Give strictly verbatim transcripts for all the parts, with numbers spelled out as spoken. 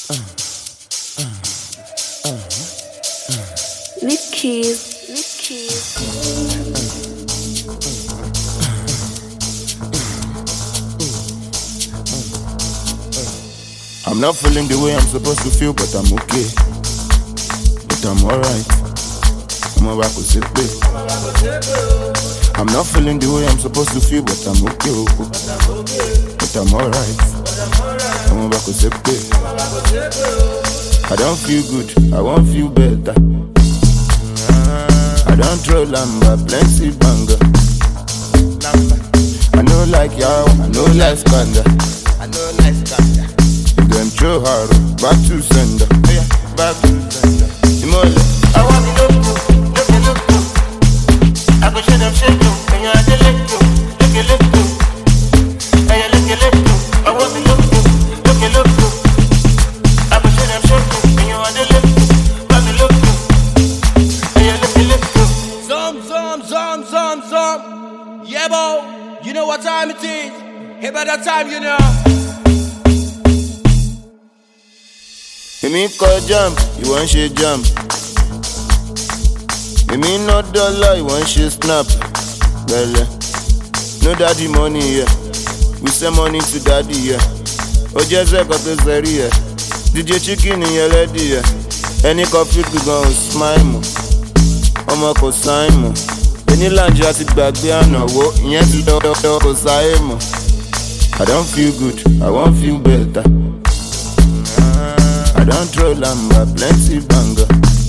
Lick keys, lick keys. I'm not feeling the way I'm supposed to feel, but I'm okay. But I'm alright. I'm about to sit there. I'm not feeling the way I'm supposed to feel, but I'm okay. But I'm alright. I'm about to sit there. I don't feel good, I won't feel better. I don't throw lamba, plenty banger. I know like y'all, I know like Skanda. I know like Skanda. Them throw hard, back to sender. Yeah, back to sender. Imole. I want to look to, look and look to. I go shake them, shake you, and you are the look to, look and look to. And you look and look to. I want to look to, look and look to. I go shake them, shake you, and you are the look to, back to look to. And you look and look to. Zum, zum, zum, zum, zum. Yeah, bo, you know what time it is. Hey, by that time, you know. Èmi kọ jump, ìwọ ń ṣe jump. Èmi ná dọ́là, ìwọ ń ṣe snap. Bẹ̀lẹ̀, no daddy money here. Yeah. We send money to daddy here. Yeah. Ó jẹ́ sẹ́kọ̀ tó sẹ́rí yẹ. D J Chicken yẹn lẹ́dí yẹ. Ẹni kan fi gbígbọ́n ò smile mọ̀. Ọmọ kò sáìn mọ̀. Onílànjọ àti gbàgbé ànáwó, ìyẹn ti dọ́dọ́ kò sáyé mọ̀. I don't feel good, I won't feel better. I don't throw lamba, plenty banger.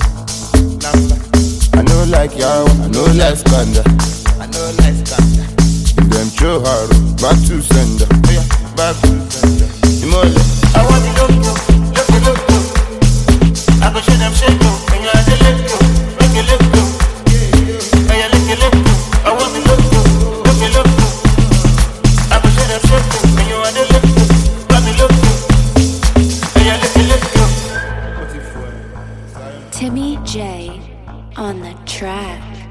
I know like y'all, I know like Skanda. I know like Skanda. Them throw hard, back to sender. Yeah, back to sender. Imole. I want to look to, look and look to. I go shake them, shake you, and you are the look to, look and look to. And you look and look to. I want to look to, look and look to. I go shake them, shake you, and you are the look to, back to look to. And you look and look to. Timmy J on the track.